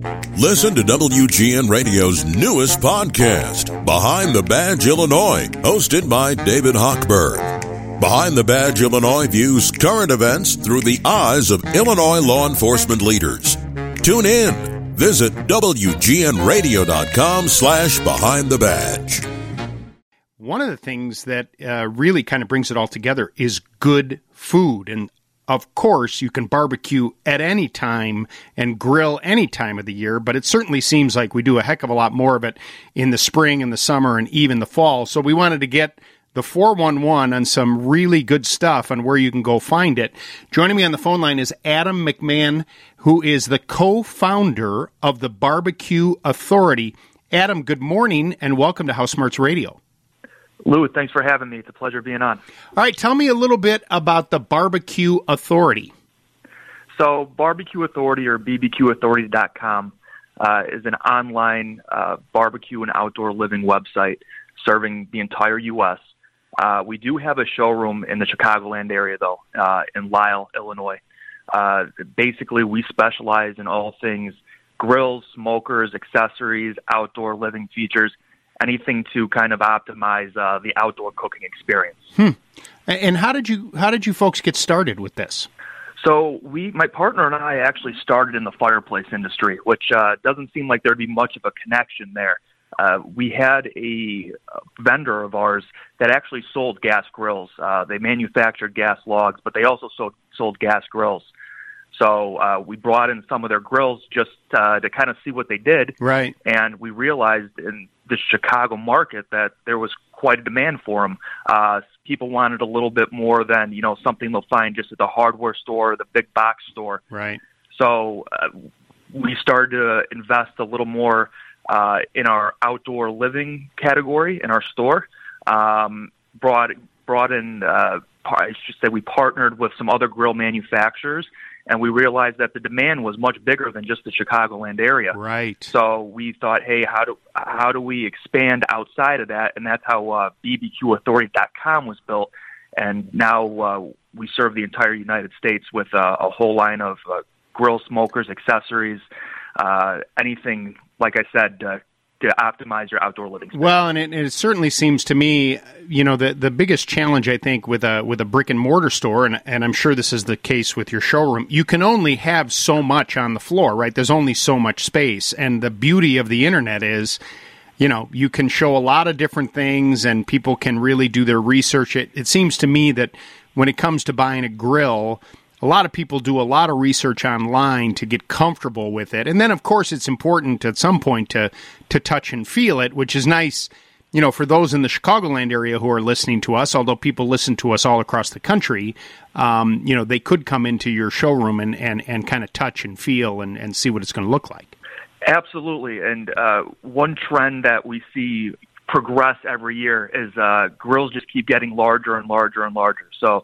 Listen to WGN Radio's newest podcast, Behind the Badge Illinois, hosted by David Hochberg. Behind the Badge Illinois views current events through the eyes of Illinois law enforcement leaders. Tune in. Visit WGNradio.com/Behind the Badge. One of the things that really kind of brings it all together is good food. And of course, you can barbecue at any time and grill any time of the year, but it certainly seems like we do a heck of a lot more of it in the spring and the summer and even the fall. So we wanted to get the 411 on some really good stuff and where you can go find it. Joining me on the phone line is Adam McMahon, who is the co-founder of the Barbecue Authority. Adam, good morning and welcome to House Smarts Radio. Lou, thanks for having me. It's a pleasure being on. All right, tell me a little bit about the Barbecue Authority. So Barbecue Authority, or bbqauthority.com, is an online barbecue and outdoor living website serving the entire U.S. We do have a showroom in the Chicagoland area, though, in Lisle, Illinois. Basically, we specialize in all things grills, smokers, accessories, outdoor living features, anything to kind of optimize the outdoor cooking experience. And how did you folks get started with this? So my partner and I actually started in the fireplace industry, which doesn't seem like there'd be much of a connection there. We had a vendor of ours that actually sold gas grills. They manufactured gas logs, but they also sold gas grills. So we brought in some of their grills just to kind of see what they did. Right. And we realized in the Chicago market that there was quite a demand for them. People wanted a little bit more than, something they'll find just at the hardware store or the big box store. Right. So we started to invest a little more in our outdoor living category in our store. Brought in, I should say, we partnered with some other grill manufacturers, and we realized that the demand was much bigger than just the Chicagoland area. Right. So we thought, hey, how do we expand outside of that? And that's how bbqauthority.com was built. And now we serve the entire United States with a whole line of grill, smokers, accessories, anything, like I said, to optimize your outdoor living space. Well, and it certainly seems to me, the biggest challenge, I think, with a brick and mortar store, and I'm sure this is the case with your showroom, you can only have so much on the floor, right? There's only so much space. And the beauty of the internet is, you can show a lot of different things and people can really do their research. It seems to me that when it comes to buying a grill, a lot of people do a lot of research online to get comfortable with it. And then, of course, it's important at some point to touch and feel it, which is nice, for those in the Chicagoland area who are listening to us, although people listen to us all across the country, they could come into your showroom and kind of touch and feel and see what it's going to look like. Absolutely. And one trend that we see progress every year is grills just keep getting larger and larger and larger. So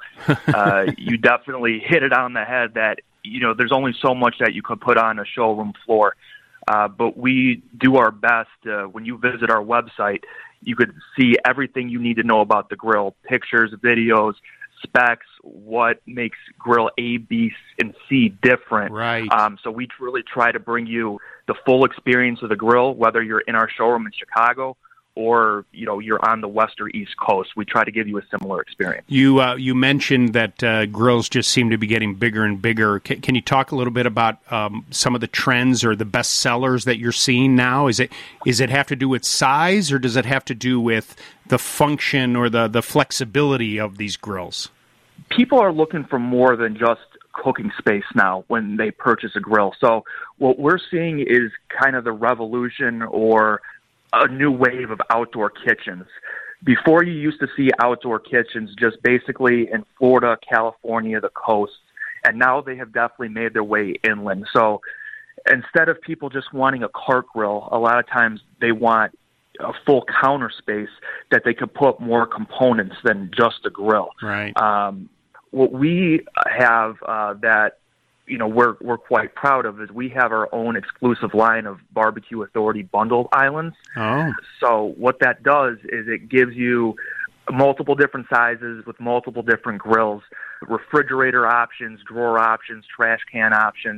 you definitely hit it on the head that, there's only so much that you could put on a showroom floor. But we do our best. When you visit our website, you could see everything you need to know about the grill, pictures, videos, specs, what makes grill A, B, and C different. Right. So we really try to bring you the full experience of the grill, whether you're in our showroom in Chicago or, you're on the west or east coast. We try to give you a similar experience. You mentioned that grills just seem to be getting bigger and bigger. Can you talk a little bit about some of the trends or the best sellers that you're seeing now? Is it have to do with size, or does it have to do with the function or the flexibility of these grills? People are looking for more than just cooking space now when they purchase a grill. So what we're seeing is kind of the revolution or a new wave of outdoor kitchens. Before, you used to see outdoor kitchens just basically in Florida, California, the coast, and now they have definitely made their way inland. So instead of people just wanting a cart grill, a lot of times they want a full counter space that they could put more components than just a grill. Right. What we have that we're quite proud of is we have our own exclusive line of Barbecue Authority bundled islands. Oh. So what that does is it gives you multiple different sizes with multiple different grills, refrigerator options, drawer options, trash can options.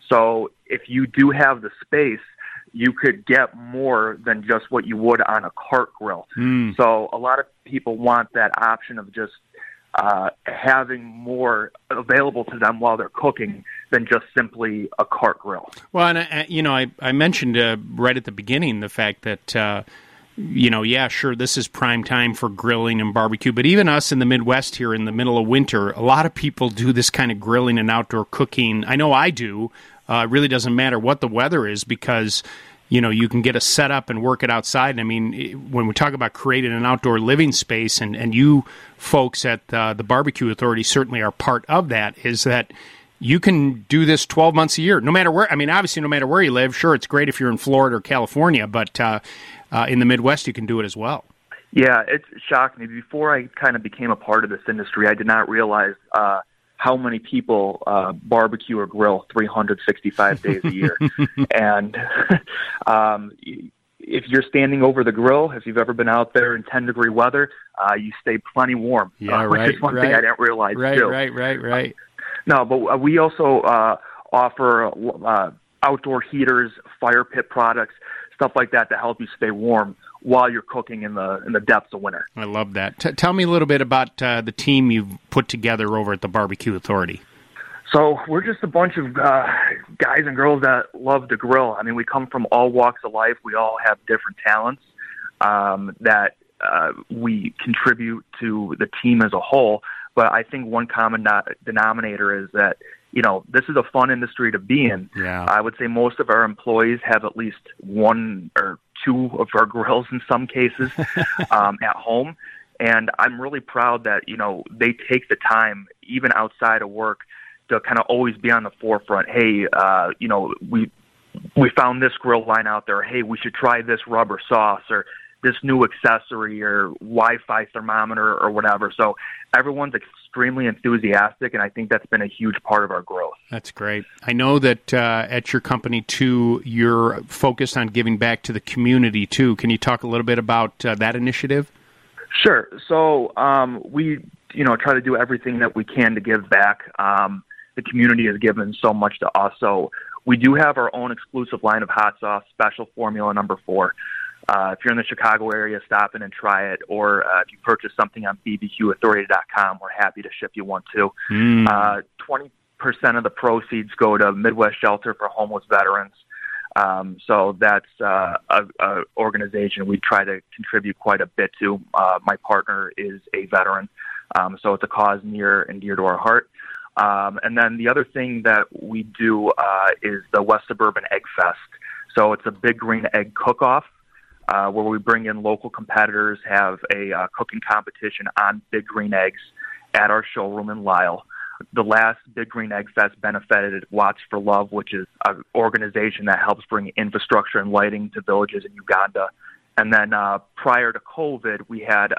So if you do have the space, you could get more than just what you would on a cart grill. So a lot of people want that option of just having more available to them while they're cooking than just simply a cart grill. Well, and I mentioned right at the beginning the fact that yeah, sure, this is prime time for grilling and barbecue, but even us in the Midwest here in the middle of winter, a lot of people do this kind of grilling and outdoor cooking. I know I do. It really doesn't matter what the weather is because, you can get a setup and work it outside. I mean, when we talk about creating an outdoor living space, and you folks at the Barbecue Authority certainly are part of that, is that you can do this 12 months a year, no matter where. I mean, obviously, no matter where you live. Sure, it's great if you're in Florida or California, but in the Midwest, you can do it as well. Yeah, it shocked me. Before I kind of became a part of this industry, I did not realize how many people barbecue or grill 365 days a year. And if you're standing over the grill, if you've ever been out there in 10-degree weather, you stay plenty warm, which is one thing I didn't realize, too. Right. No, but we also offer outdoor heaters, fire pit products, stuff like that to help you stay warm while you're cooking in the depths of winter. I love that. Tell me a little bit about the team you've put together over at the Barbecue Authority. So we're just a bunch of guys and girls that love to grill. I mean, we come from all walks of life. We all have different talents that we contribute to the team as a whole. But I think one common denominator is that, this is a fun industry to be in. Yeah. I would say most of our employees have at least one or two of our grills in some cases at home. And I'm really proud that, they take the time, even outside of work, to kind of always be on the forefront. Hey, we found this grill line out there. Hey, we should try this rubber sauce or this new accessory or Wi-Fi thermometer or whatever. So everyone's extremely enthusiastic, and I think that's been a huge part of our growth. That's great. I know that at your company, too, you're focused on giving back to the community, too. Can you talk a little bit about that initiative? Sure. So we, try to do everything that we can to give back. The community has given so much to us. So we do have our own exclusive line of hot sauce, Special Formula No. 4. If you're in the Chicago area, stop in and try it. Or if you purchase something on bbqauthority.com, we're happy to ship you one too. 20% of the proceeds go to Midwest Shelter for Homeless Veterans. So that's an organization we try to contribute quite a bit to. My partner is a veteran, so it's a cause near and dear to our heart. And then the other thing that we do is the West Suburban Egg Fest. So it's a Big Green Egg cook-off. Where we bring in local competitors, have a cooking competition on Big Green Eggs at our showroom in Lisle. The last Big Green Egg Fest benefited Watch for Love, which is an organization that helps bring infrastructure and lighting to villages in Uganda. And then prior to COVID, we had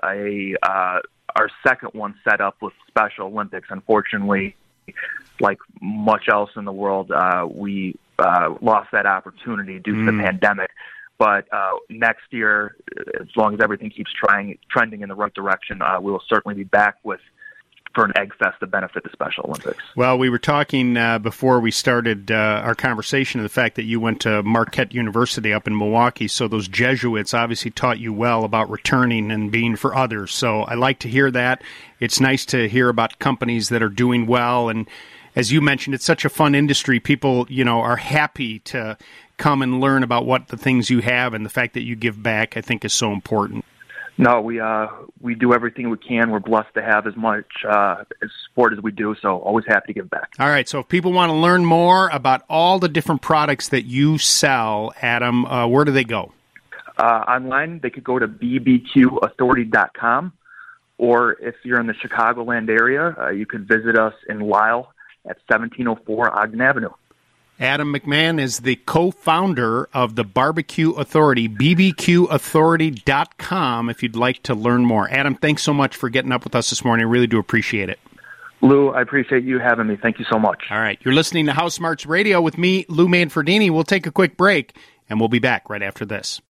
our second one set up with Special Olympics. Unfortunately, like much else in the world, we lost that opportunity due to the pandemic. But next year, as long as everything keeps trending in the right direction, we will certainly be back for an Egg Fest to benefit the Special Olympics. Well, we were talking before we started our conversation of the fact that you went to Marquette University up in Milwaukee, so those Jesuits obviously taught you well about returning and being for others. So I like to hear that. It's nice to hear about companies that are doing well, and as you mentioned, it's such a fun industry. People, are happy to come and learn about what the things you have, and the fact that you give back, I think, is so important. No, we do everything we can. We're blessed to have as much support as we do, so always happy to give back. All right, so if people want to learn more about all the different products that you sell, Adam, where do they go? Online, they could go to bbqauthority.com, or if you're in the Chicagoland area, you could visit us in Lisle at 1704 Ogden Avenue. Adam McMahon is the co-founder of the Barbecue Authority, bbqauthority.com, if you'd like to learn more. Adam, thanks so much for getting up with us this morning. I really do appreciate it. Lou, I appreciate you having me. Thank you so much. All right. You're listening to House Smarts Radio with me, Lou Manfredini. We'll take a quick break, and we'll be back right after this.